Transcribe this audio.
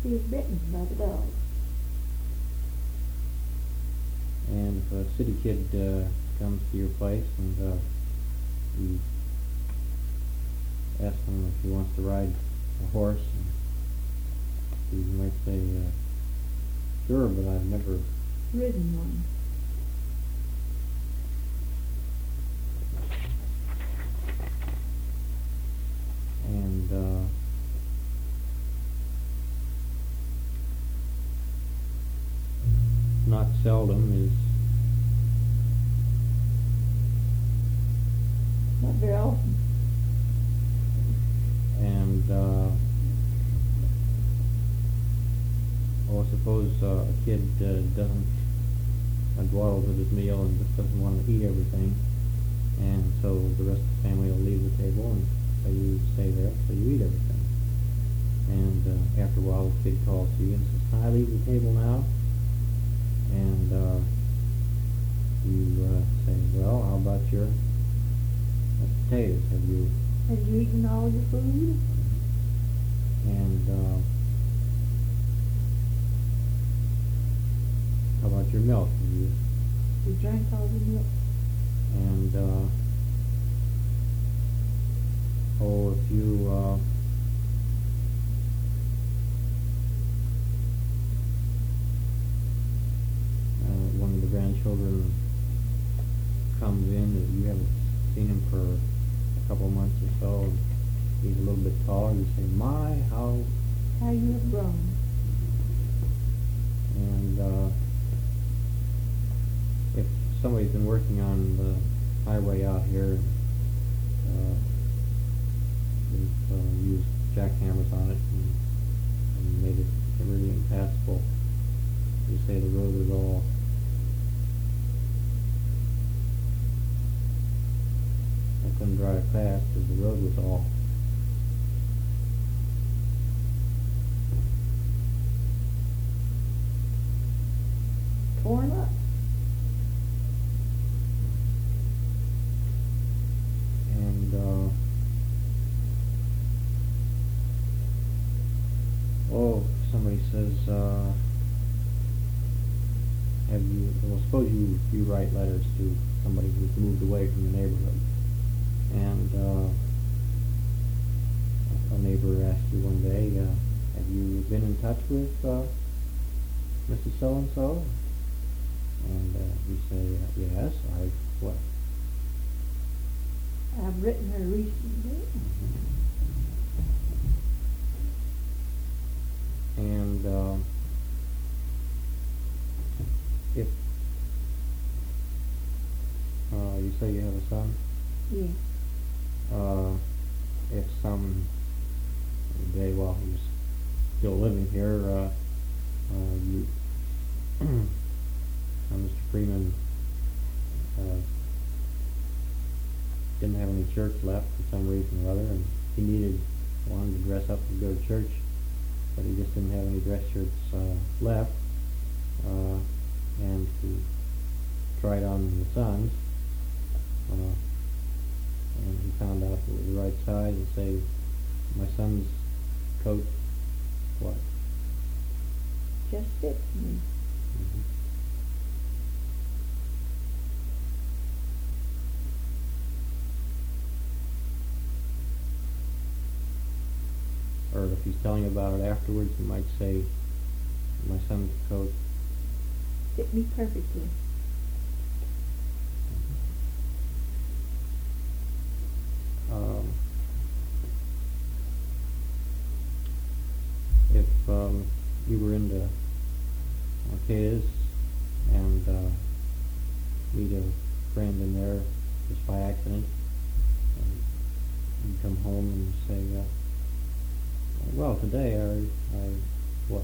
He was bitten by the dog. And if a city kid comes to your place and you ask him if he wants to ride a horse, and he might say, sure, but I've never ridden one. And not seldom is Not very often. and suppose a kid doesn't dawdles with his meal and just doesn't want to eat everything, and so the rest of the family will leave the table and so you stay there so you eat everything. And after a while the kid calls to you and says, can I leave the table now? And you say, well, how about your potatoes? Have you eaten all your food? And how about your milk? Have you drank all the milk? And if you one of the grandchildren comes in that you haven't seen him for a couple of months or so, and he's a little bit taller, you say, my, how you have grown. And if somebody's been working on the highway out here, they've used jackhammers on it and made it really impassable. You say the road is all I couldn't drive fast because the road was all torn up. And somebody says, have you, well, suppose you write letters to somebody who's moved away from the neighborhood, and a neighbor asked you one day, have you been in touch with Mrs. So-and-so? And you say, yes, what? I've written her recently. And if you say you have a son? Yeah. If some day while he's still living here, you Mr. Freeman didn't have any shirts left for some reason or other, and he wanted to dress up and go to church, but he just didn't have any dress shirts left, and he tried on the son's, and he found out it was the right size, and say, my son's coat, what? Just fits me. Mm-hmm. Or if he's telling you about it afterwards, you might say, my son's coat fit me perfectly. If you were into Arcades and meet a friend in there just by accident, and you come home and say, well, today